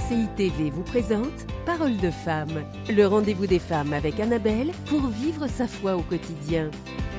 RCI TV vous présente Parole de femme, le rendez-vous des femmes avec Annabelle pour vivre sa foi au quotidien.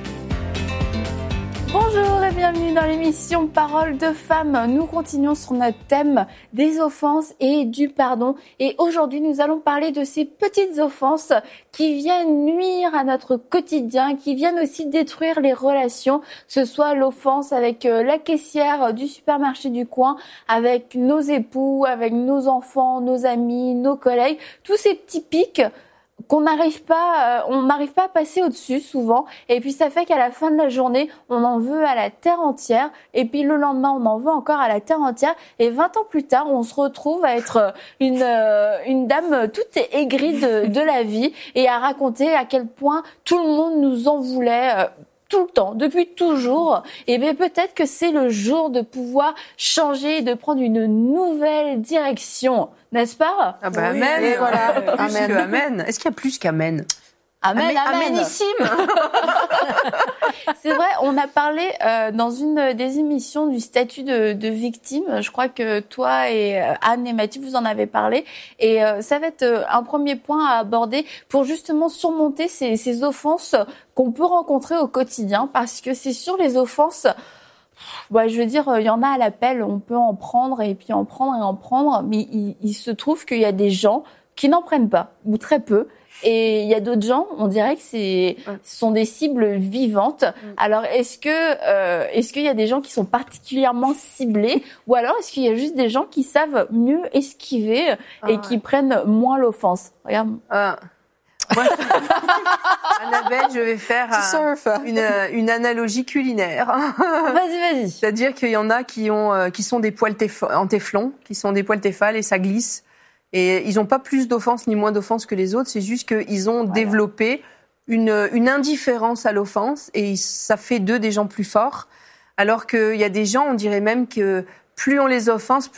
Bonjour et bienvenue dans l'émission Parole de femmes. Nous continuons sur notre thème des offenses et du pardon. Et aujourd'hui, nous allons parler de ces petites offenses qui viennent nuire à notre quotidien, qui viennent aussi détruire les relations, que ce soit l'offense avec la caissière du supermarché du coin, avec nos époux, avec nos enfants, nos amis, nos collègues, tous ces petits pics on n'arrive pas à passer au-dessus souvent, et puis ça fait qu'à la fin de la journée, on en veut à la terre entière, et puis le lendemain, on en veut encore à la terre entière, et 20 ans plus tard, on se retrouve à être une dame toute aigrie de la vie, et à raconter à quel point tout le monde nous en voulait, tout le temps, depuis toujours. Et bien peut-être que c'est le jour de pouvoir changer, de prendre une nouvelle direction, n'est-ce pas? Ah bah oui, amen. et voilà. Plus Amen. que amen. Est-ce qu'il y a plus qu'amen? Amen, amen. Amenissime. C'est vrai, on a parlé dans une des émissions du statut de victime. Je crois que toi et Anne et Mathieu, vous en avez parlé. Et ça va être un premier point à aborder pour justement surmonter ces offenses qu'on peut rencontrer au quotidien. Parce que c'est sûr, les offenses, je veux dire, il y en a à l'appel, on peut en prendre et puis en prendre et en prendre. Mais il se trouve qu'il y a des gens qui n'en prennent pas, ou très peu. Et il y a d'autres gens, on dirait que ce sont des cibles vivantes. Alors, est-ce qu'il y a des gens qui sont particulièrement ciblés, ou alors est-ce qu'il y a juste des gens qui savent mieux esquiver et qui prennent moins l'offense? Regarde. Moi, Annabelle, je vais faire une analogie culinaire. Vas-y. C'est-à-dire qu'il y en a qui sont des poils en téflon, qui sont des poils Tefal et ça glisse. Et ils n'ont pas plus d'offense ni moins d'offense que les autres, c'est juste qu'ils ont développé une indifférence à l'offense et ça fait d'eux des gens plus forts. Alors qu'il y a des gens, on dirait même que plus on les offense,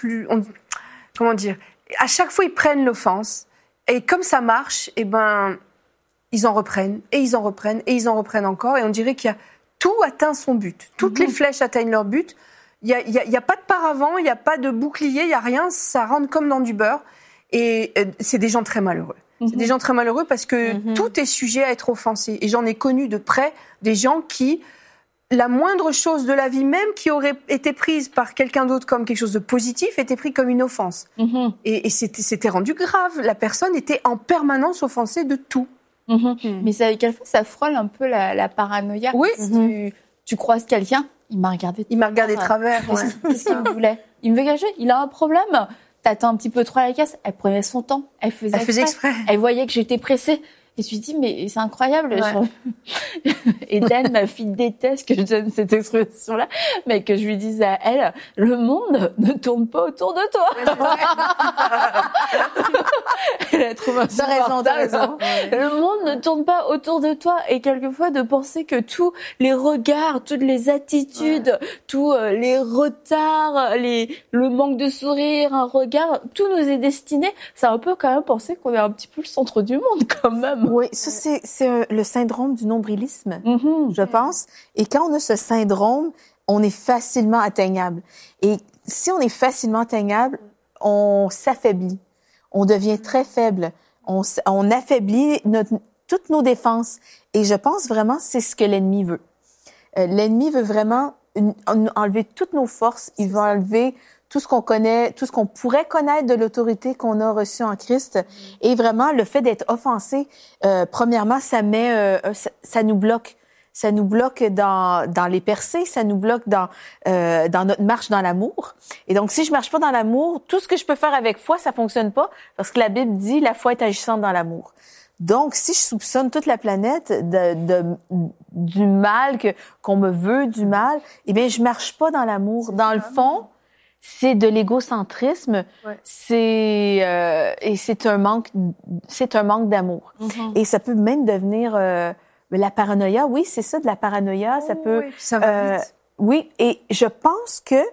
à chaque fois ils prennent l'offense et comme ça marche, ils en reprennent et ils en reprennent et ils en reprennent encore et on dirait qu'il y a tout atteint son but. Toutes les flèches atteignent leur but. Il y a pas de paravent, il y a pas de bouclier, il y a rien, ça rentre comme dans du beurre. Et c'est des gens très malheureux. C'est des gens très malheureux parce que tout est sujet à être offensé. Et j'en ai connu de près des gens qui, la moindre chose de la vie, même qui aurait été prise par quelqu'un d'autre comme quelque chose de positif, était pris comme une offense. Et c'était rendu grave. La personne était en permanence offensée de tout. Mais quelquefois, ça frôle un peu la paranoïa. Oui. Tu croises quelqu'un, il m'a regardé de travers. Qu'est-ce qu'il me voulait? Il me veut gager, il a un problème. T'attends un petit peu trop à la caisse. Elle prenait son temps. Elle faisait exprès. Elle voyait que j'étais pressée. Et je me suis dit, mais c'est incroyable. Ouais. Et Dan, ma fille, déteste que je donne cette expression-là, mais que je lui dise à elle, le monde ne tourne pas autour de toi. Elle a trouvé T'as raison. Le monde ne tourne pas autour de toi. Et quelquefois, de penser que tous les regards, toutes les attitudes, tous les retards, le manque de sourire, un regard, tout nous est destiné. Ça un peu quand même penser qu'on est un petit peu le centre du monde quand même. Oui, ça c'est le syndrome du nombrilisme, je pense. Et quand on a ce syndrome, on est facilement atteignable. Et si on est facilement atteignable, on s'affaiblit. On devient très faible. On affaiblit toutes nos défenses. Et je pense vraiment que c'est ce que l'ennemi veut. L'ennemi veut vraiment enlever toutes nos forces. Il veut enlever tout ce qu'on connaît, tout ce qu'on pourrait connaître de l'autorité qu'on a reçue en Christ. Et vraiment, le fait d'être offensé, premièrement, ça nous bloque. Ça nous bloque dans les percées, ça nous bloque dans notre marche dans l'amour. Et donc, si je marche pas dans l'amour, tout ce que je peux faire avec foi, ça fonctionne pas, parce que la Bible dit la foi est agissante dans l'amour. Donc, si je soupçonne toute la planète du mal qu'on me veut du mal, eh bien, je marche pas dans l'amour. Dans le fond, c'est de l'égocentrisme, et c'est un manque d'amour. Et ça peut même devenir la paranoïa. Oui, c'est ça, de la paranoïa. Ça peut. Ça va vite. Oui, et je pense que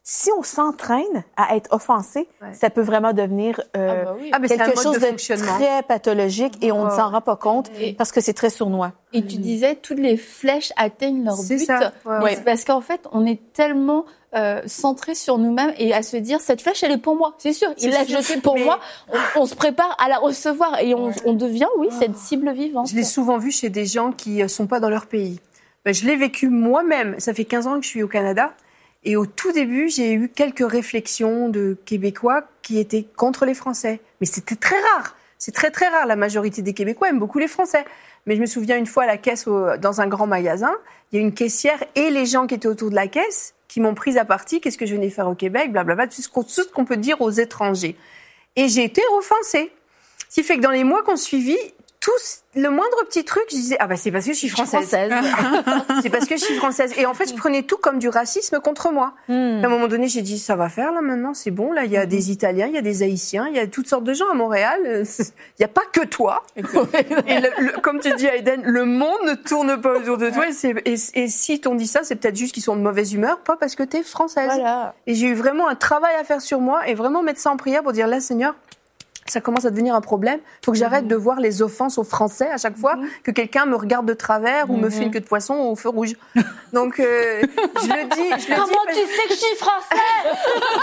si on s'entraîne à être offensé, ça peut vraiment devenir mais quelque chose de fonctionnement très pathologique et on ne s'en rend pas compte parce que c'est très sournois. Et tu disais, toutes les flèches atteignent leur but. Ça. Ouais. Parce qu'en fait, on est tellement centré sur nous-mêmes et à se dire, cette flèche, elle est pour moi. C'est sûr, il l'a jetée pour moi. On se prépare à la recevoir et on devient, cette cible vivante. Je l'ai souvent vu chez des gens qui sont pas dans leur pays. Je l'ai vécu moi-même. Ça fait 15 ans que je suis au Canada. Et au tout début, j'ai eu quelques réflexions de Québécois qui étaient contre les Français. Mais c'était très rare. C'est très, très rare. La majorité des Québécois aiment beaucoup les Français. Mais je me souviens une fois à la caisse dans un grand magasin, il y a une caissière et les gens qui étaient autour de la caisse qui m'ont prise à partie. Qu'est-ce que je venais faire au Québec, blablabla, tout ce qu'on peut dire aux étrangers. Et j'ai été offensée. Ce qui fait que dans les mois qu'on suivit, le moindre petit truc, je disais, c'est parce que je suis française. C'est parce que je suis française. Et en fait, je prenais tout comme du racisme contre moi. À un moment donné, j'ai dit, ça va faire, là, maintenant, c'est bon. Là, il y a des Italiens, il y a des Haïtiens, il y a toutes sortes de gens à Montréal. Il n'y a pas que toi. Et comme tu dis, Aiden, le monde ne tourne pas autour de toi. Et si t'on dit ça, c'est peut-être juste qu'ils sont de mauvaise humeur, pas parce que t'es française. Voilà. Et j'ai eu vraiment un travail à faire sur moi et vraiment mettre ça en prière pour dire, là, Seigneur, ça commence à devenir un problème. Il faut que j'arrête de voir les offenses aux Français à chaque fois que quelqu'un me regarde de travers ou me fait une queue de poisson au feu rouge. Donc, je le dis. Comment tu sais que je suis française?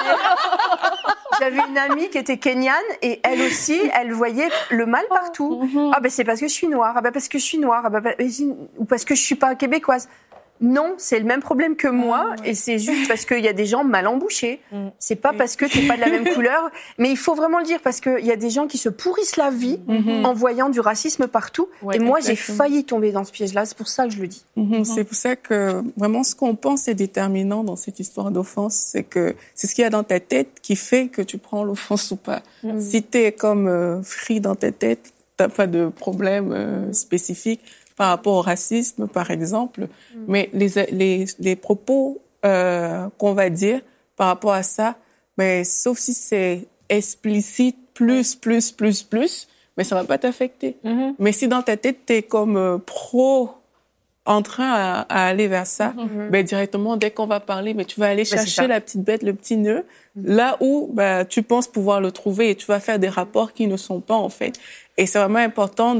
J'avais une amie qui était kenyane et elle aussi, elle voyait le mal partout. C'est parce que je suis noire. Parce que je suis noire. Ou parce que je suis pas québécoise. Non, c'est le même problème que moi et c'est juste parce qu'il y a des gens mal embouchés. C'est pas parce que t'es pas de la même couleur, mais il faut vraiment le dire parce qu'il y a des gens qui se pourrissent la vie en voyant du racisme partout. Et moi, j'ai failli tomber dans ce piège-là. C'est pour ça que je le dis. C'est pour ça que vraiment ce qu'on pense est déterminant dans cette histoire d'offense. C'est ce qu'il y a dans ta tête qui fait que tu prends l'offense ou pas. Si t'es comme free dans ta tête, t'as pas de problème spécifique par rapport au racisme, par exemple. Mais les propos qu'on va dire par rapport à ça, sauf si c'est explicite, plus, mais ça va pas t'affecter. Mais si dans ta tête, t'es comme en train à aller vers ça, directement, dès qu'on va parler, tu vas aller chercher la petite bête, le petit nœud, là où tu penses pouvoir le trouver et tu vas faire des rapports qui ne sont pas, en fait. Et c'est vraiment important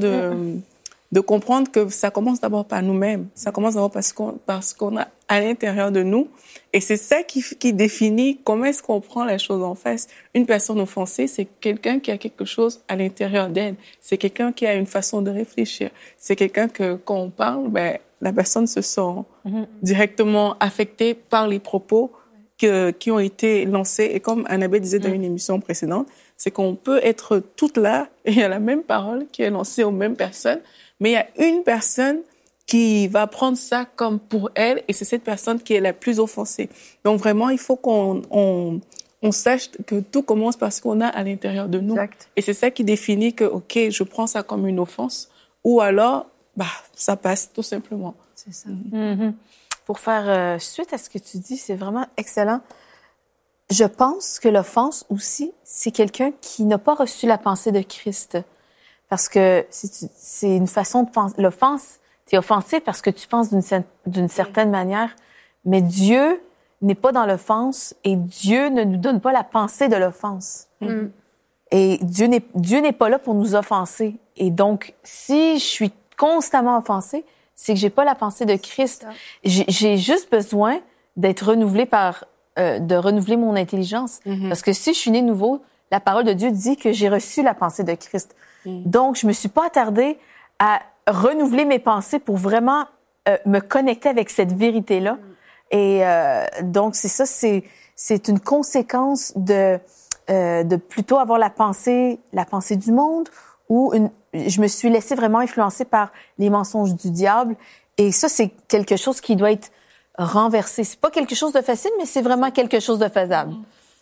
de comprendre que ça commence d'abord par nous-mêmes. Ça commence d'abord parce qu'on a à l'intérieur de nous. Et c'est ça qui définit comment est-ce qu'on prend la chose en face. Une personne offensée, c'est quelqu'un qui a quelque chose à l'intérieur d'elle. C'est quelqu'un qui a une façon de réfléchir. C'est quelqu'un que, quand on parle, la personne se sent directement affectée par les propos qui ont été lancés. Et comme Annabelle disait dans une émission précédente, c'est qu'on peut être toutes là et il y a la même parole qui est lancée aux mêmes personnes. Mais il y a une personne qui va prendre ça comme pour elle et c'est cette personne qui est la plus offensée. Donc vraiment, il faut qu'on sache que tout commence par ce qu'on a à l'intérieur de nous. Exact. Et c'est ça qui définit que, OK, je prends ça comme une offense ou alors, ça passe tout simplement. C'est ça. Pour faire suite à ce que tu dis, c'est vraiment excellent. Je pense que l'offense aussi, c'est quelqu'un qui n'a pas reçu la pensée de Christ. Parce que c'est une façon de penser. L'offense, t'es offensé parce que tu penses d'une certaine manière, mais Dieu n'est pas dans l'offense et Dieu ne nous donne pas la pensée de l'offense. Et Dieu n'est pas là pour nous offenser. Et donc, si je suis constamment offensée, c'est que j'ai pas la pensée de Christ. J'ai juste besoin d'être renouvelée de renouveler mon intelligence. Parce que si je suis née nouveau, la parole de Dieu dit que j'ai reçu la pensée de Christ. Donc, je me suis pas attardée à renouveler mes pensées pour vraiment me connecter avec cette vérité-là. Et donc, c'est ça, c'est une conséquence de plutôt avoir la pensée du monde ou je me suis laissée vraiment influencer par les mensonges du diable. Et ça, c'est quelque chose qui doit être renversé. C'est pas quelque chose de facile, mais c'est vraiment quelque chose de faisable.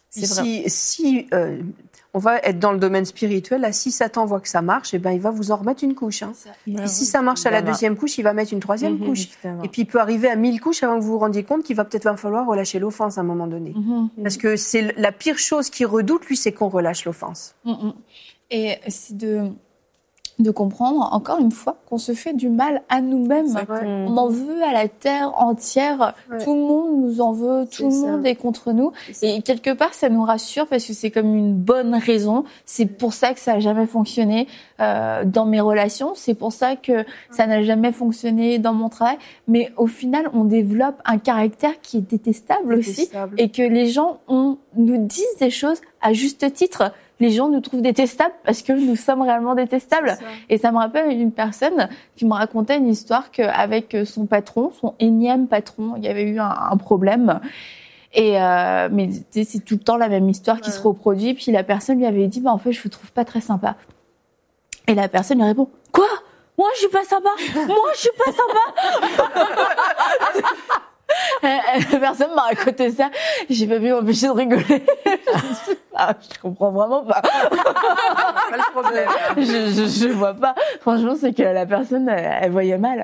Si on va être dans le domaine spirituel, là, si Satan voit que ça marche, il va vous en remettre une couche. Et si ça marche à la deuxième couche, il va mettre une troisième couche. Et puis il peut arriver à 1000 couches avant que vous vous rendiez compte qu'il va falloir relâcher l'offense à un moment donné. Parce que c'est la pire chose qu'il redoute, lui, c'est qu'on relâche l'offense. Et c'est de comprendre, encore une fois, qu'on se fait du mal à nous-mêmes. Exactement. On en veut à la terre entière. Ouais. Tout le monde nous en veut. Tout le monde est contre nous. Et quelque part, ça nous rassure parce que c'est comme une bonne raison. C'est pour ça que ça n'a jamais fonctionné dans mes relations. C'est pour ça que ça n'a jamais fonctionné dans mon travail. Mais au final, on développe un caractère qui est détestable aussi. Et que les gens nous disent des choses à juste titre. Les gens nous trouvent détestables parce que nous sommes réellement détestables. Et ça me rappelle une personne qui me racontait une histoire qu'avec son patron, son énième patron, il y avait eu un problème. Et mais c'est tout le temps la même histoire qui se reproduit. Puis la personne lui avait dit, en fait, je vous trouve pas très sympa. Et la personne lui répond, quoi? Moi, je suis pas sympa. Moi, je suis pas sympa. La personne m'a raconté ça. J'ai pas pu m'empêcher de rigoler. Je comprends vraiment pas. Pas le problème. Je vois pas. Franchement, c'est que la personne, elle voyait mal.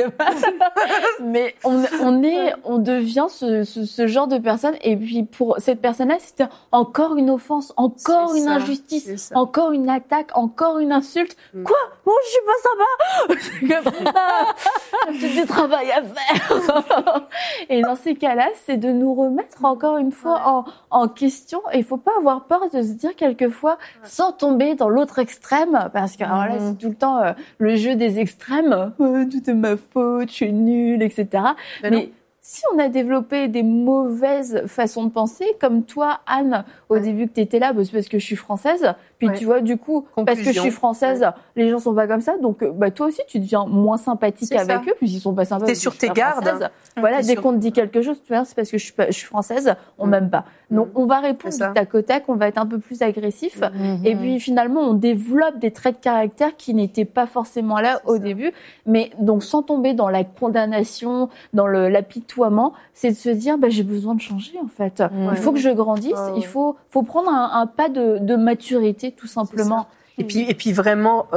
Mais on devient ce genre de personne. Et puis, pour cette personne-là, c'était encore une offense, encore une injustice, encore une attaque, encore une insulte. Quoi? Moi, je suis pas sympa. J'ai du travail à faire. Et dans ces cas-là, c'est de nous remettre encore une fois en question. Et il faut pas avoir peur de se dire quelquefois, sans tomber dans l'autre extrême, parce que alors là, c'est tout le temps le jeu des extrêmes. Tout est ma faute, je suis nulle, etc. Mais si on a développé des mauvaises façons de penser, comme toi, Anne, au début que tu étais là, c'est parce que je suis française. Puis tu vois, du coup, parce que je suis française, les gens sont pas comme ça. Donc, toi aussi, tu deviens moins sympathique avec eux, puis ils sont pas sympas. T'es sur tes gardes. Voilà, dès qu'on te dit quelque chose, tu vois, c'est parce que je suis française, on m'aime pas. Donc, on va répondre du tac au tac, on va être un peu plus agressif. Et puis, finalement, on développe des traits de caractère qui n'étaient pas forcément là au début. Mais donc, sans tomber dans la condamnation, dans l'apitoiement, c'est de se dire, j'ai besoin de changer, en fait. Il faut que je grandisse. Il faut prendre un pas de maturité, tout simplement. Et puis vraiment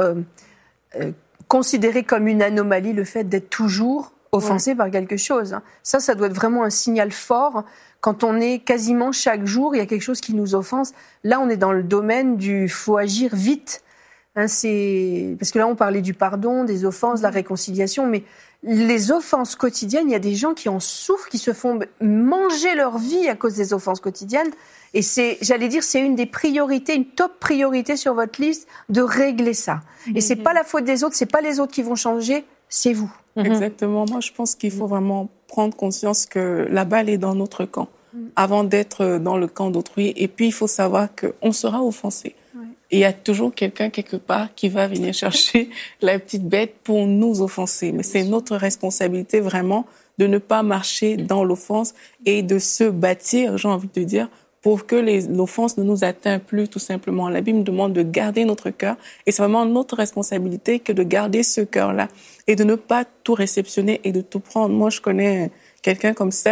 considérer comme une anomalie le fait d'être toujours offensé par quelque chose. Ça doit être vraiment un signal fort. Quand on est quasiment chaque jour, il y a quelque chose qui nous offense. Là, on est dans le domaine du faut agir vite. Parce que là, on parlait du pardon, des offenses, de la réconciliation, mais les offenses quotidiennes, il y a des gens qui en souffrent, qui se font manger leur vie à cause des offenses quotidiennes. Et c'est une des priorités, une top priorité sur votre liste, de régler ça. Et c'est pas la faute des autres, c'est pas les autres qui vont changer, c'est vous. Exactement. Moi, je pense qu'il faut vraiment prendre conscience que la balle est dans notre camp, avant d'être dans le camp d'autrui. Et puis, il faut savoir qu'on sera offensé. Et il y a toujours quelqu'un quelque part qui va venir chercher la petite bête pour nous offenser. Mais c'est notre responsabilité vraiment de ne pas marcher dans l'offense et de se bâtir, j'ai envie de dire, pour que l'offense ne nous atteigne plus, tout simplement. La Bible demande de garder notre cœur, et c'est vraiment notre responsabilité que de garder ce cœur-là et de ne pas tout réceptionner et de tout prendre. Moi, je connais quelqu'un comme ça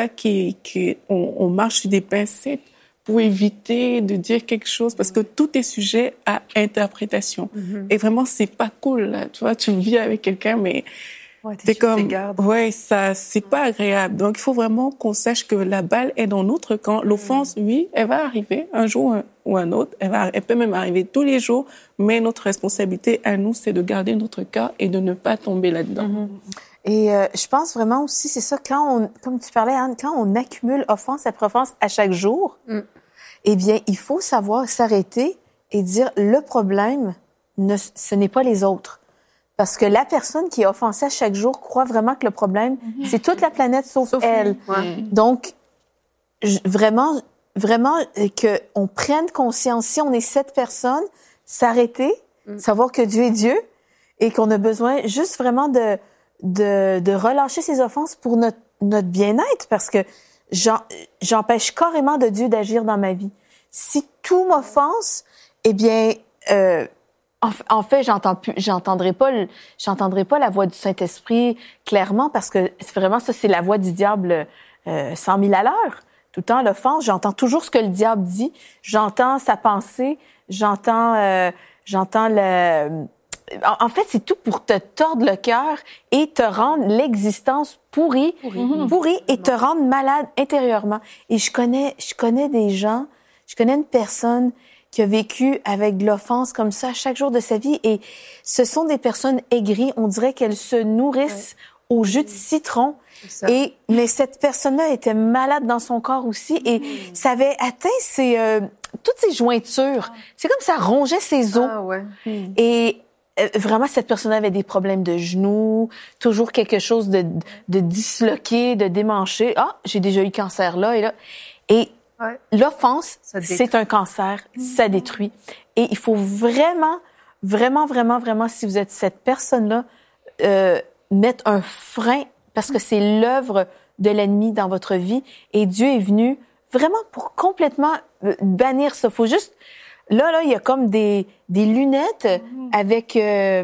on marche sur des pincettes pour éviter de dire quelque chose, parce que tout est sujet à interprétation. Et vraiment, c'est pas cool, là. Tu vois, tu vis avec quelqu'un, mais c'est comme, ça, c'est pas agréable. Donc, il faut vraiment qu'on sache que la balle est dans notre camp. L'offense, oui, elle va arriver un jour ou un autre. Elle peut même arriver tous les jours. Mais notre responsabilité à nous, c'est de garder notre cœur et de ne pas tomber là-dedans. Et je pense vraiment aussi, c'est ça, comme tu parlais, Anne, quand on accumule offense après offense à chaque jour, eh bien, il faut savoir s'arrêter et dire, le problème, ce n'est pas les autres. Parce que la personne qui est offensée à chaque jour croit vraiment que le problème, c'est toute la planète sauf elle. Donc, vraiment qu'on prenne conscience, si on est cette personne, s'arrêter, savoir que Dieu est Dieu et qu'on a besoin juste vraiment de relâcher ses offenses pour notre bien-être, parce que j'empêche carrément de Dieu d'agir dans ma vie. Si tout m'offense, eh bien, en fait, j'entendrai pas la voix du Saint-Esprit clairement, parce que vraiment ça, c'est la voix du diable 100 000 à l'heure. Tout le temps, l'offense, j'entends toujours ce que le diable dit, j'entends sa pensée, j'entends en fait, c'est tout pour te tordre le cœur et te rendre l'existence pourrie et te rendre malade intérieurement. Et je connais des gens, je connais une personne qui a vécu avec de l'offense comme ça chaque jour de sa vie. Et ce sont des personnes aigries. On dirait qu'elles se nourrissent au jus de citron. Mais cette personne-là était malade dans son corps aussi. Et ça avait atteint toutes ses jointures. C'est comme ça rongeait ses os. Et vraiment, cette personne avait des problèmes de genoux, toujours quelque chose de disloqué, de démanché. Ah, j'ai déjà eu le cancer là et là. Et l'offense, c'est un cancer, ça détruit. Et il faut vraiment, si vous êtes cette personne-là, mettre un frein, parce que c'est l'œuvre de l'ennemi dans votre vie. Et Dieu est venu vraiment pour complètement bannir ça. Faut juste... Là, il y a comme des lunettes avec...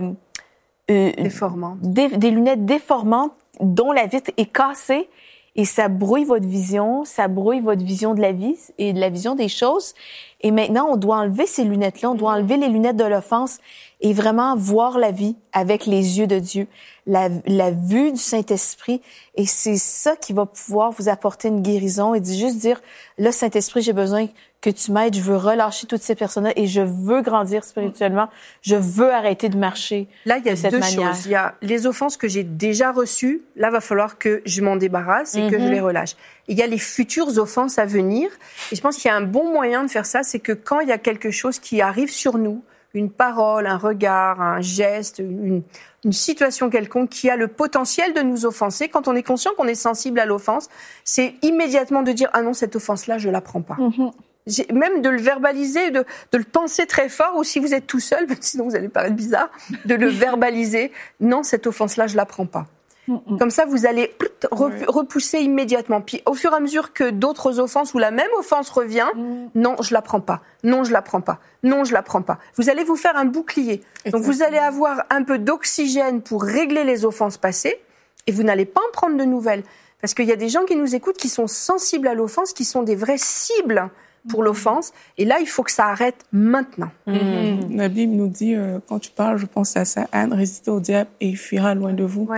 déformantes. Des lunettes déformantes dont la vitre est cassée et ça brouille votre vision de la vie et de la vision des choses. Et maintenant, on doit enlever ces lunettes-là, on doit enlever les lunettes de l'offense et vraiment voir la vie avec les yeux de Dieu, la vue du Saint-Esprit. Et c'est ça qui va pouvoir vous apporter une guérison et juste dire, là, Saint-Esprit, j'ai besoin que tu m'aides, je veux relâcher toutes ces personnes-là et je veux grandir spirituellement, je veux arrêter de marcher. Là, il y a de cette deux manière. choses. Il y a les offenses que j'ai déjà reçues. Là, va falloir que je m'en débarrasse et que je les relâche. Il y a les futures offenses à venir. Et je pense qu'il y a un bon moyen de faire ça, c'est que quand il y a quelque chose qui arrive sur nous, une parole, un regard, un geste, une situation quelconque qui a le potentiel de nous offenser, quand on est conscient qu'on est sensible à l'offense, c'est immédiatement de dire « Ah non, cette offense-là, je la prends pas ». Même de le verbaliser, de le penser très fort, ou si vous êtes tout seul, sinon vous allez paraître bizarre, de le verbaliser. Non, cette offense-là, je la prends pas. Comme ça, vous allez repousser immédiatement. Puis, au fur et à mesure que d'autres offenses ou la même offense revient, non, je la prends pas. Non, je la prends pas. Non, je la prends pas. Vous allez vous faire un bouclier. Donc, vous allez avoir un peu d'oxygène pour régler les offenses passées, et vous n'allez pas en prendre de nouvelles. Parce qu'il y a des gens qui nous écoutent qui sont sensibles à l'offense, qui sont des vraies cibles pour l'offense. Et là, il faut que ça arrête maintenant. La Bible nous dit, quand tu parles, je pense à ça, Anne, résistez au diable et il fuira loin de vous.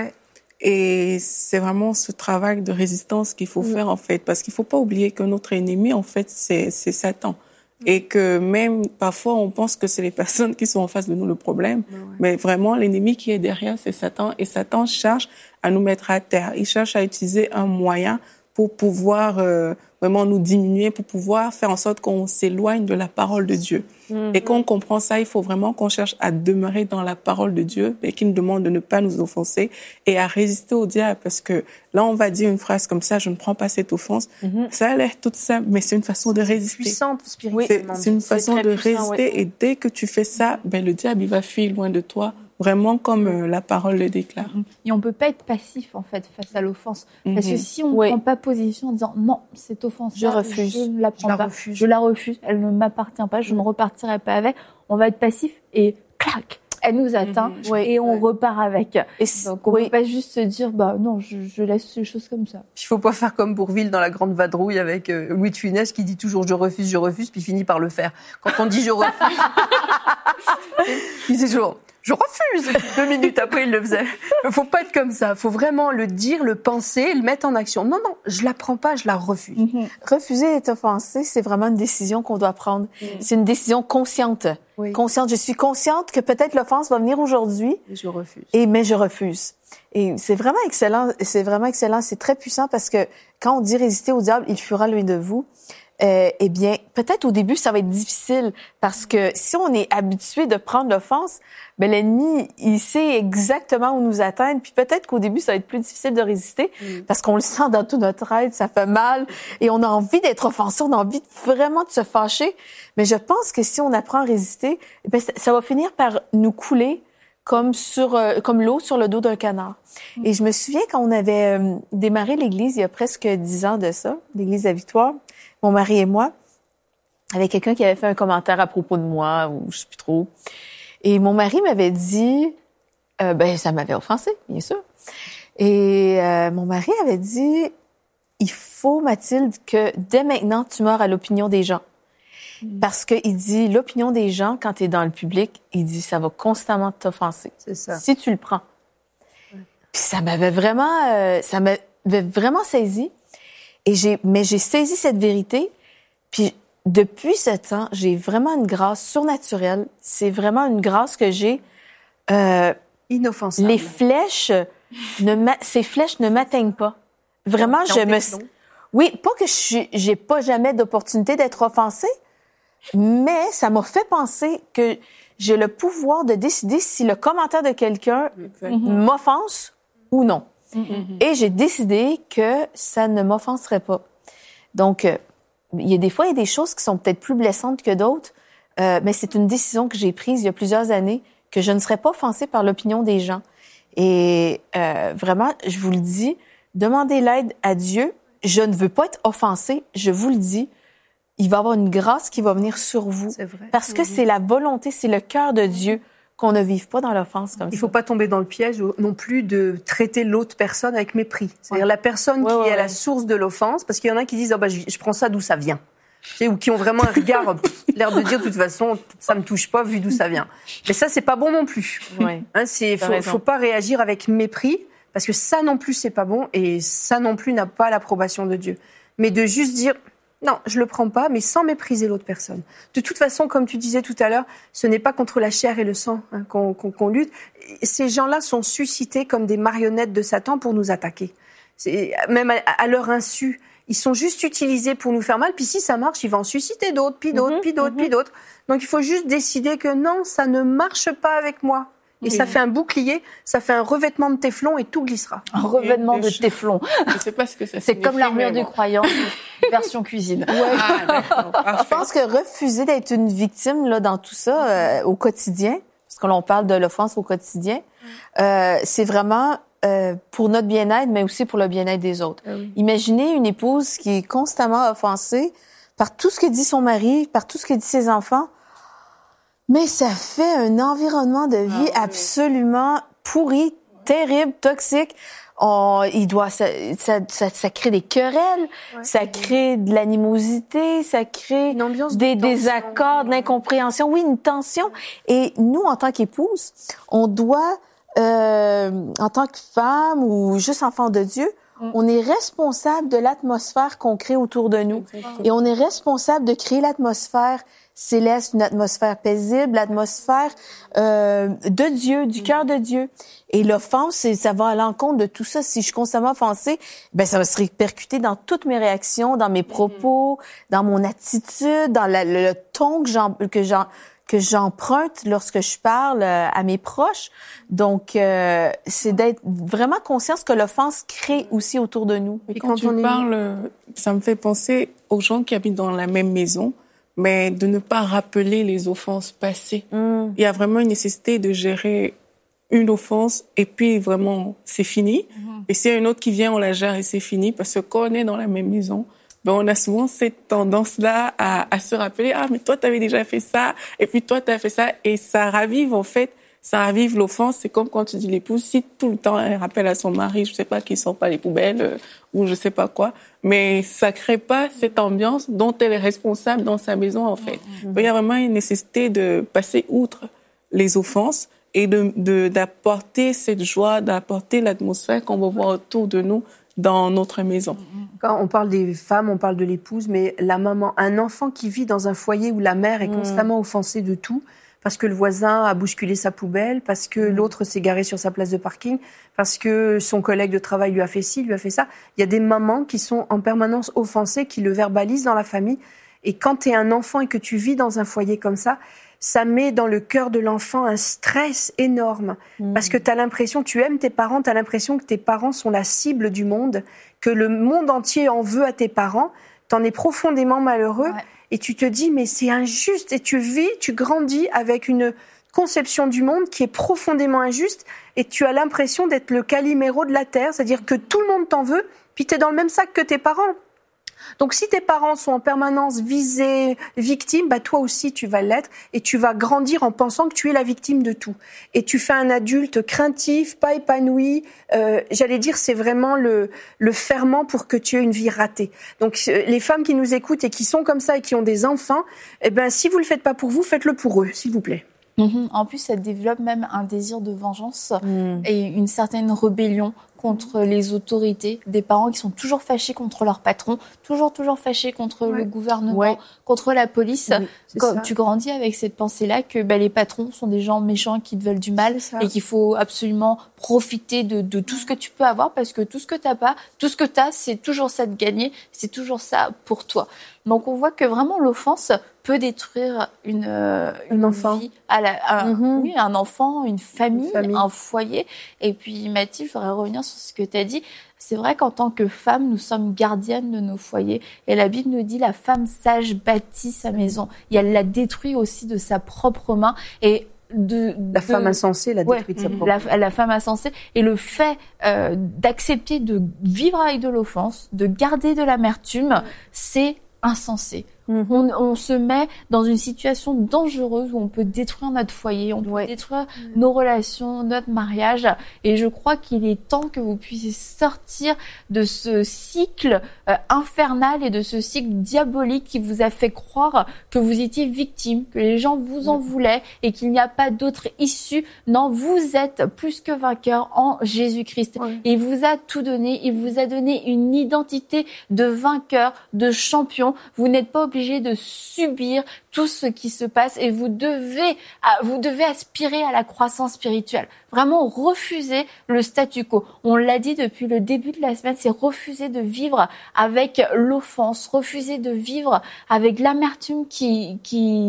Et c'est vraiment ce travail de résistance qu'il faut faire, en fait. Parce qu'il faut pas oublier que notre ennemi, en fait, c'est Satan. Et que même, parfois, on pense que c'est les personnes qui sont en face de nous le problème. Mais vraiment, l'ennemi qui est derrière, c'est Satan. Et Satan cherche à nous mettre à terre. Il cherche à utiliser un moyen pour pouvoir vraiment nous diminuer, pour pouvoir faire en sorte qu'on s'éloigne de la parole de Dieu. Et quand on comprend ça, il faut vraiment qu'on cherche à demeurer dans la parole de Dieu, et qui nous demande de ne pas nous offenser et à résister au diable. Parce que là, on va dire une phrase comme ça, je ne prends pas cette offense. Ça a l'air tout simple, mais c'est une façon de résister. Puissante spirituellement. C'est une façon de résister. Et dès que tu fais ça, le diable, il va fuir loin de toi. Vraiment comme la parole le déclare. Et on peut pas être passif, en fait, face à l'offense. Parce que si on ne prend pas position en disant « Non, cette offense-là, je refuse. Je ne la prends pas. Je la refuse. Elle ne m'appartient pas. Je ne repartirai pas avec. » On va être passif et clac, elle nous atteint et on repart avec. Et donc, on ne peut pas juste se dire « Bah non, je laisse les choses comme ça. » Il faut pas faire comme Bourvil dans La Grande Vadrouille avec Louis de Funès qui dit toujours « Je refuse », puis finit par le faire. Quand on dit « Je refuse », il dit toujours « Je refuse !» 2 minutes après, il le faisait. Il faut pas être comme ça. Il faut vraiment le dire, le penser, le mettre en action. Non, je la prends pas, je la refuse. Refuser d'être offensé, c'est vraiment une décision qu'on doit prendre. C'est une décision consciente. Consciente. Je suis consciente que peut-être l'offense va venir aujourd'hui. Et je refuse. Mais je refuse. Et c'est vraiment excellent. C'est vraiment excellent. C'est très puissant parce que quand on dit résister au diable, il fuira loin de vous. Eh bien, peut-être au début, ça va être difficile parce que si on est habitué de prendre l'offense, l'ennemi, il sait exactement où nous atteindre. Puis peut-être qu'au début, ça va être plus difficile de résister parce qu'on le sent dans tout notre être, ça fait mal et on a envie d'être offensé, on a envie vraiment de se fâcher. Mais je pense que si on apprend à résister, ça va finir par nous couler comme l'eau sur le dos d'un canard. Et je me souviens quand on avait démarré l'église il y a presque 10 ans de ça, l'église à Victoire, mon mari et moi, avec quelqu'un qui avait fait un commentaire à propos de moi, ou je sais plus trop. Et mon mari m'avait dit, ça m'avait offensé, bien sûr. Et mon mari avait dit, il faut, Mathilde, que dès maintenant, tu meurs à l'opinion des gens. Parce que il dit, l'opinion des gens, quand tu es dans le public, il dit, ça va constamment t'offenser. C'est ça. Si tu le prends. Puis ça m'avait vraiment saisi. Mais j'ai saisi cette vérité, puis depuis ce temps, j'ai vraiment une grâce surnaturelle. C'est vraiment une grâce que j'ai. Inoffensable. Les flèches, ces flèches ne m'atteignent pas. Vraiment, oui, pas que j'ai pas jamais d'opportunité d'être offensée, mais ça m'a fait penser que j'ai le pouvoir de décider si le commentaire de quelqu'un m'offense ou non. Et j'ai décidé que ça ne m'offenserait pas. Donc, il y a des choses qui sont peut-être plus blessantes que d'autres, mais c'est une décision que j'ai prise il y a plusieurs années, que je ne serais pas offensée par l'opinion des gens. Et vraiment, je vous le dis, demandez l'aide à Dieu. Je ne veux pas être offensée, je vous le dis. Il va y avoir une grâce qui va venir sur vous. C'est vrai. Parce que c'est la volonté, c'est le cœur de Dieu qu'on ne vive pas dans l'offense comme ça. Il ne faut pas tomber dans le piège non plus de traiter l'autre personne avec mépris. C'est-à-dire la personne qui est à la source de l'offense, parce qu'il y en a qui disent je prends ça d'où ça vient. Tu sais, ou qui ont vraiment un regard, l'air de dire de toute façon, ça me touche pas vu d'où ça vient. Mais ça, c'est pas bon non plus. Oui. Faut pas réagir avec mépris, parce que ça non plus, c'est pas bon, et ça non plus n'a pas l'approbation de Dieu. Mais de juste dire, non, je le prends pas, mais sans mépriser l'autre personne. De toute façon, comme tu disais tout à l'heure, ce n'est pas contre la chair et le sang qu'on lutte. Ces gens-là sont suscités comme des marionnettes de Satan pour nous attaquer. Même à leur insu. Ils sont juste utilisés pour nous faire mal, puis si ça marche, il va en susciter d'autres, puis d'autres, puis d'autres, puis d'autres. Donc il faut juste décider que non, ça ne marche pas avec moi. Et ça fait un bouclier, ça fait un revêtement de téflon et tout glissera. Un revêtement de téflon. Je sais pas ce que ça C'est comme l'armure du croyant, version cuisine. Ah, Je pense que refuser d'être une victime là dans tout ça au quotidien, parce que l'on parle de l'offense au quotidien, c'est vraiment pour notre bien-être, mais aussi pour le bien-être des autres. Oui. Imaginez une épouse qui est constamment offensée par tout ce que dit son mari, par tout ce que dit ses enfants, mais ça fait un environnement de vie absolument pourri, terrible, toxique. Ça crée des querelles, ça crée de l'animosité, ça crée une ambiance des désaccords, de l'incompréhension, une tension. Et nous, en tant qu'épouse, on doit, en tant que femme ou juste enfant de Dieu, on est responsable de l'atmosphère qu'on crée autour de nous. Exactement. Et on est responsable de créer l'atmosphère céleste, une atmosphère paisible, l'atmosphère de Dieu, du cœur de Dieu. Et l'offense, ça va à l'encontre de tout ça. Si je suis constamment offensée, ça va se répercuter dans toutes mes réactions, dans mes propos, dans mon attitude, dans le ton que j'emprunte lorsque je parle à mes proches. Donc, c'est d'être vraiment conscience que l'offense crée aussi autour de nous. Et quand tu parles, ça me fait penser aux gens qui habitent dans la même maison, mais de ne pas rappeler les offenses passées. Il y a vraiment une nécessité de gérer une offense et puis vraiment, c'est fini. Et s'il y a une autre qui vient, on la gère et c'est fini. Parce que quand on est dans la même maison, on a souvent cette tendance-là à se rappeler « Ah, mais toi, t'avais déjà fait ça, et puis toi, t'as fait ça. » Et ça ravive, en fait, l'offense. C'est comme quand tu dis l'épouse, si tout le temps elle rappelle à son mari, je sais pas, qu'il sort pas les poubelles ou je sais pas quoi, mais ça crée pas cette ambiance dont elle est responsable dans sa maison, en fait. Il y a vraiment une nécessité de passer outre les offenses et d'apporter cette joie, d'apporter l'atmosphère qu'on va voir autour de nous dans notre maison. Quand on parle des femmes, on parle de l'épouse, mais la maman, un enfant qui vit dans un foyer où la mère est constamment offensée de tout, parce que le voisin a bousculé sa poubelle, parce que l'autre s'est garé sur sa place de parking, parce que son collègue de travail lui a fait ci, lui a fait ça. Il y a des mamans qui sont en permanence offensées, qui le verbalisent dans la famille. Et quand tu es un enfant et que tu vis dans un foyer comme ça met dans le cœur de l'enfant un stress énorme. Parce que tu as l'impression, tu aimes tes parents, tu as l'impression que tes parents sont la cible du monde, que le monde entier en veut à tes parents. Tu en es profondément malheureux et tu te dis, mais c'est injuste. Et tu grandis avec une conception du monde qui est profondément injuste et tu as l'impression d'être le Calimero de la terre, c'est-à-dire que tout le monde t'en veut, puis tu es dans le même sac que tes parents. Donc si tes parents sont en permanence visés, victimes, toi aussi tu vas l'être et tu vas grandir en pensant que tu es la victime de tout. Et tu fais un adulte craintif, pas épanoui. J'allais dire, c'est vraiment le ferment pour que tu aies une vie ratée. Donc les femmes qui nous écoutent et qui sont comme ça et qui ont des enfants, si vous le faites pas pour vous, faites-le pour eux, s'il vous plaît. En plus, ça développe même un désir de vengeance et une certaine rébellion contre les autorités, des parents qui sont toujours fâchés contre leur patron, toujours fâchés contre le gouvernement, contre la police. Oui, Quand tu grandis avec cette pensée-là que les patrons sont des gens méchants qui te veulent du mal et qu'il faut absolument profiter de tout ce que tu peux avoir parce que tout ce que t'as pas, tout ce que t'as, c'est toujours ça de gagner, c'est toujours ça pour toi. Donc on voit que vraiment l'offense peut détruire une enfant. vie, un enfant, une famille, un foyer. Et puis Mathilde, je voudrais revenir sur ce que tu as dit. C'est vrai qu'en tant que femme, nous sommes gardiennes de nos foyers. Et la Bible nous dit la femme sage bâtit sa maison. Et elle la détruit aussi de sa propre main. Et la femme insensée la détruit de sa propre la femme insensée. Et le fait d'accepter de vivre avec de l'offense, de garder de l'amertume, c'est insensé. On se met dans une situation dangereuse où on peut détruire notre foyer, on peut détruire nos relations, notre mariage. Et je crois qu'il est temps que vous puissiez sortir de ce cycle infernal et de ce cycle diabolique qui vous a fait croire que vous étiez victime, que les gens vous en voulaient et qu'il n'y a pas d'autre issue. Non, vous êtes plus que vainqueur en Jésus-Christ. Il vous a tout donné, il vous a donné une identité de vainqueur, de champion. Vous n'êtes pas obligé de subir tout ce qui se passe et vous devez aspirer à la croissance spirituelle. Vraiment refuser le statu quo. On l'a dit depuis le début de la semaine, c'est refuser de vivre avec l'offense, refuser de vivre avec l'amertume qui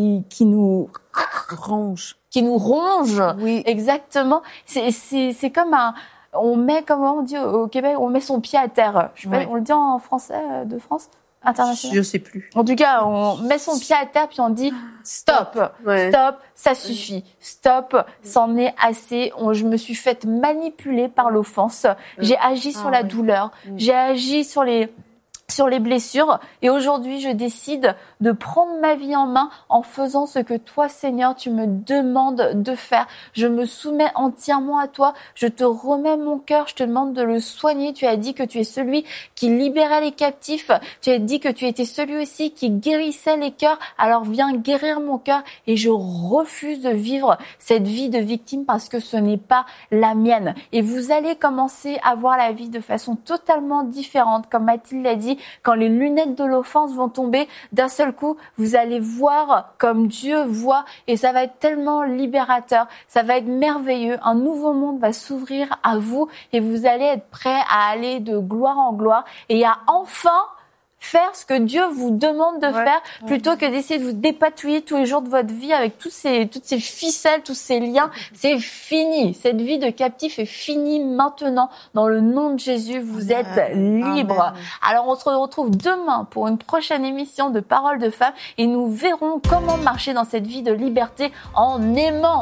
nous ronge. Qui nous ronge. Oui. Exactement. C'est comme on met, comment on dit au Québec, on met son pied à terre. Je sais pas, on le dit en français de France? International. Je sais plus. En tout cas, on met son pied à terre puis on dit stop, stop, ça suffit, stop, c'en est assez. Je me suis faite manipuler par l'offense. J'ai agi sur la douleur, j'ai agi sur les blessures et aujourd'hui je décide de prendre ma vie en main en faisant ce que toi Seigneur tu me demandes de faire. Je me soumets entièrement à toi, je te remets mon cœur, je te demande de le soigner. Tu as dit que tu es celui qui libérait les captifs, tu as dit que tu étais celui aussi qui guérissait les cœurs, alors viens guérir mon cœur et je refuse de vivre cette vie de victime parce que ce n'est pas la mienne. Et vous allez commencer à voir la vie de façon totalement différente, comme Mathilde l'a dit. Quand les lunettes de l'offense vont tomber, d'un seul coup, vous allez voir comme Dieu voit et ça va être tellement libérateur, ça va être merveilleux. Un nouveau monde va s'ouvrir à vous et vous allez être prêts à aller de gloire en gloire et à enfin faire ce que Dieu vous demande de faire plutôt que d'essayer de vous dépatouiller tous les jours de votre vie avec toutes ces ficelles, tous ces liens. C'est fini. Cette vie de captif est finie maintenant. Dans le nom de Jésus, vous êtes libres. Alors, on se retrouve demain pour une prochaine émission de Paroles de Femmes et nous verrons comment marcher dans cette vie de liberté en aimant.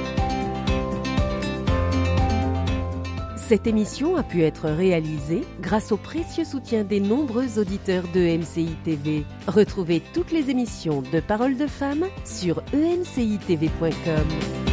Cette émission a pu être réalisée grâce au précieux soutien des nombreux auditeurs de MCI TV. Retrouvez toutes les émissions de Paroles de Femmes sur emcitv.com.